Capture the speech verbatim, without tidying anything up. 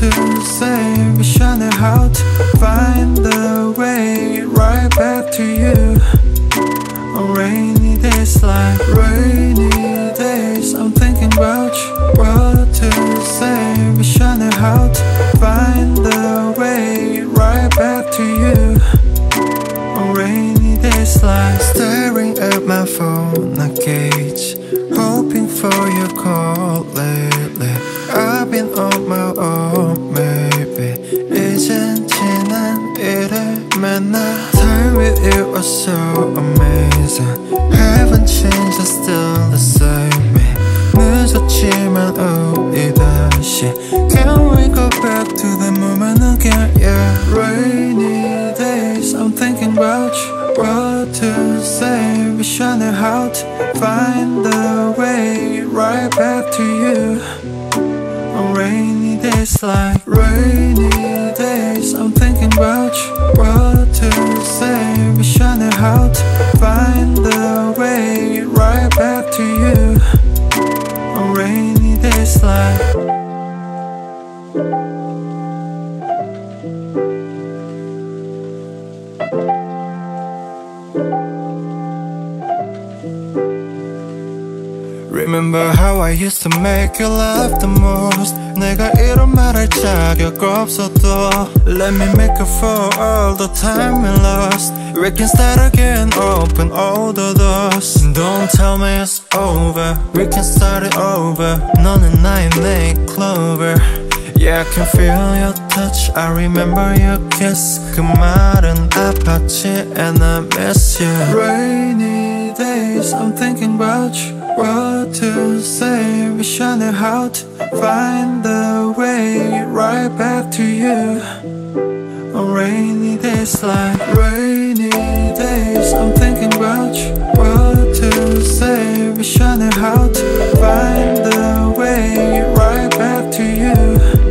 to say, wish I knew how to find the way right back to you. On rainy days like rainy days, I'm thinking about you. What to say, wish I knew how to find the way right back to you. On rainy days like staring at my phone, I gauge, hoping for your call lately. I've been on my own, maybe 이젠 지난 일을 만나. Time with you was so amazing. Haven't changed, I'm still the same me. 늦었지만 우리 다시 Can we go back to the moment again? Yeah, rainy days, I'm thinking about you. What to say, wish I knew how to find the way right back to you. On rainy days like rainy days, I'm thinking about you. What to say, wish I knew how to find the way right back to you. On rainy days like Remember how I used to make you laugh the most. 내가 이런 말 할 자격 없어도 Let me make up for all the time we lost. We can start again, open all the doors. Don't tell me it's over, we can start it over. 너는 나의 nail clover. Yeah, I can feel your touch, I remember your kiss. 그 말은 아팠지 and I miss you. Rainy days, I'm thinking about you. What to say, wish I knew how to find the way right back to you. On rainy days like rainy days, I'm thinking about you. What to say, wish I knew how to find the way right back to you.